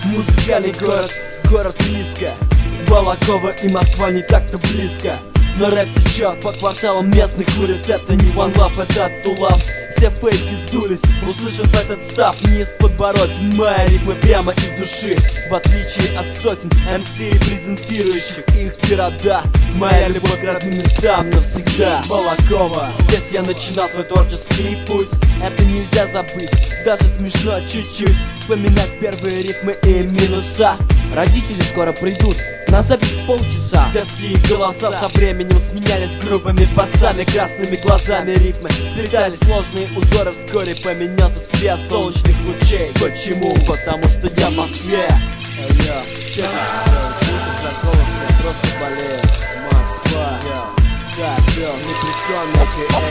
Музыкальный город, город риска. Балакова и Москва не так-то близко. Но рэп течет по кварталам местных улиц. Это не One Love, это Тулав. Все фейки сдулись, услышав этот став. Не из подбородин, мои ритмы прямо из души. В отличие от сотен MC, презентирующих их города, моя любовь к родным местам навсегда. Балакова, здесь я начинал свой творческий путь. Это нельзя забыть, даже смешно чуть-чуть вспоминать первые рифмы и минуса. Родители скоро придут, на запись полчаса. Детские голоса со временем сменялись грубыми басами, красными глазами рифмы сплетались сложные узоры. Вскоре поменялся цвет солнечных лучей. Почему? Потому что я в Москве. Просто болею. Москва. Так, непреклонный